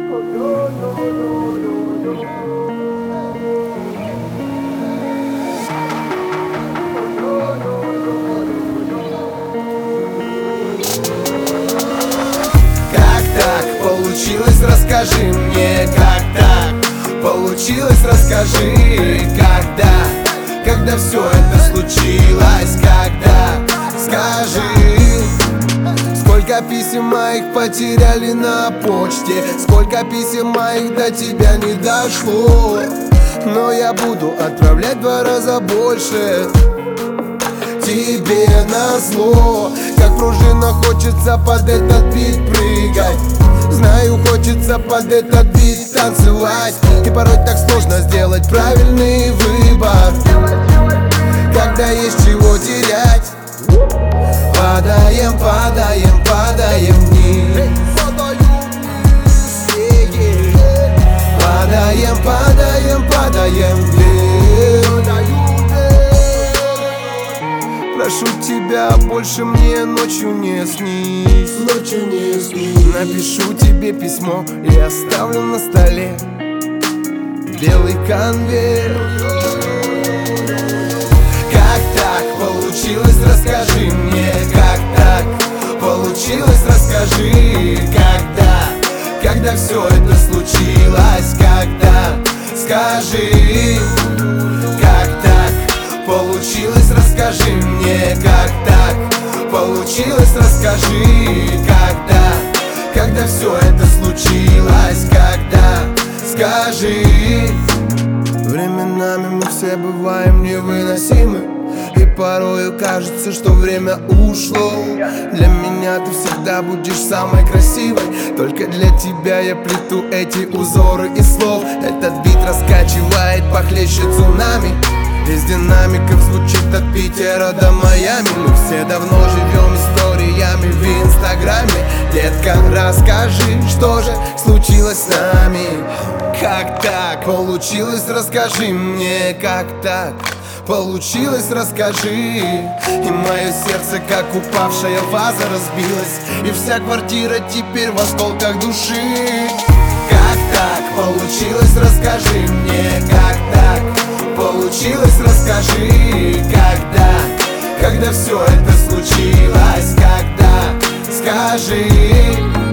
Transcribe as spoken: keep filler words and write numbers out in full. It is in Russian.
Как так получилось, расскажи мне, как так получилось, расскажи, когда, когда все это случилось, когда, скажи. Сколько писем моих потеряли на почте, сколько писем моих до тебя не дошло. Но я буду отправлять в два раза больше тебе назло. Как пружина хочется под этот бит прыгать, знаю, хочется под этот бит танцевать. И порой так сложно сделать правильный выбор, когда есть чего терять. Падаем, падаем, падаем вниз. Падаем, падаем, падаем вниз. Прошу тебя, больше мне ночью не снись. Ночью не снись. Напишу тебе письмо и оставлю на столе белый конверт. Как так получилось, расскажи мне, как так получилось, расскажи, когда, когда все это случилось, когда, скажи, как так получилось, расскажи мне, как так получилось, расскажи, когда, когда все это случилось, когда, скажи. Временами мы все бываем невыносимы, и порою кажется, что время ушло. Для меня ты всегда будешь самой красивой, только для тебя я плету эти узоры из слов. Этот бит раскачивает похлеще цунами, из динамиков звучит от Питера до Майами. Мы все давно живем историями в инстаграме. Детка, расскажи, что же случилось с нами. Как так получилось, расскажи мне, как так получилось, расскажи. И мое сердце, как упавшая ваза, разбилось, и вся квартира теперь в осколках души. Как так получилось, расскажи мне, как так получилось, расскажи, когда, когда все это случилось, когда, скажи.